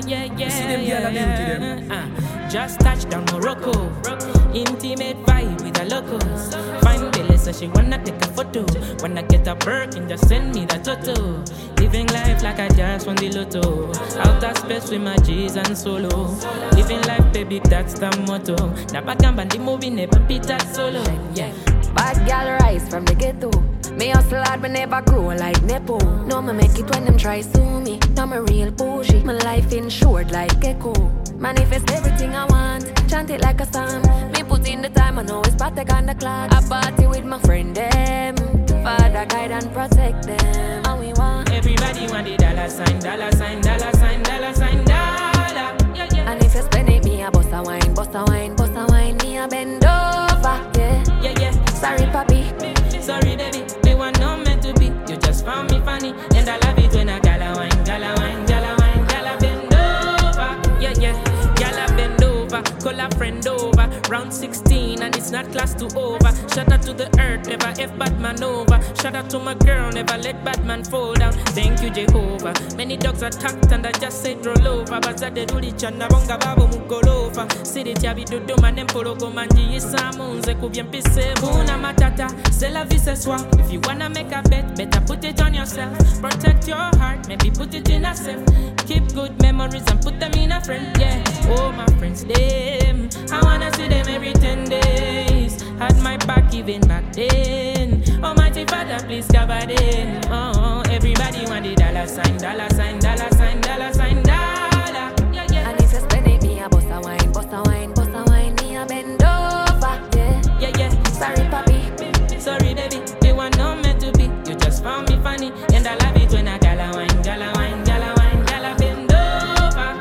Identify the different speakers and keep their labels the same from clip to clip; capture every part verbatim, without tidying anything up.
Speaker 1: yeah, yeah.
Speaker 2: You see them girl a beauty them.
Speaker 1: Uh, just touched down Morocco. Intimate vibe with a local. Fine Billy, so she wanna take a photo. Wanna get a Birkin, just send me the toto. Living life like I just won the lotto. Outer space with my G's and solo. Living life, baby, that's the motto. Napakamba the movie never beat that solo. Yeah.
Speaker 3: Bad gal rise from the ghetto. Me hustle hard but never grow like Nepo. No, me make it when them try sue me. Now me real bougie. My life insured like Gecko. Manifest everything I want. Chant it like a psalm. Me put in the time, I know it's Patek on the clock. I party with my friend them. Father guide and protect them. And we want
Speaker 1: everybody want the dollar sign, dollar sign, dollar sign, dollar sign, dollar. Yeah, yeah.
Speaker 3: And if you spend it, me a bust a wine, bust a wine, bust a wine. Me a bend over, yeah,
Speaker 1: yeah, yeah.
Speaker 3: Sorry, papi.
Speaker 1: Sorry, baby. We were not meant to be. You just found me funny, and I love it when I gala wine, gala wine, gala wine, gala bend over. Yeah, yeah. Gala bend over. Call a friend over. Round sixteen, and it's not class to over. Shout out to the earth, never F Batman over. Shout out to my girl, never let Batman fall down. Thank you, Jehovah. Many dogs attacked, and I just said roll over. But I did really chana bonga babo mugolova. City Jabi do do man empolo go manji isamunze kubyen pisse muna matata. C'est la vie ce soir. If you wanna make a bet, better put it on yourself. Protect your heart, maybe put it in a safe. Keep good memories and put them in a frame. Yeah, oh my friends, them. I wanna see them every ten days. Had my back even back then. Almighty Father, please cover them. Oh, everybody want the dollar sign, dollar sign, dollar sign, dollar sign, dollar. Yeah, yeah.
Speaker 3: And if you spend it, me a bust a wine, bust a wine, bust a wine. Me a bend over, yeah,
Speaker 1: yeah, yeah.
Speaker 3: Sorry, papi.
Speaker 1: Sorry, baby. We were not meant to be. You just found me funny, and I love it when I gala wine, gala wine, gala wine, gala bend over.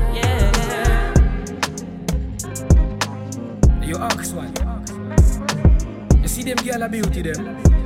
Speaker 1: Yeah.
Speaker 2: You ask one. You see them girl a beauty them.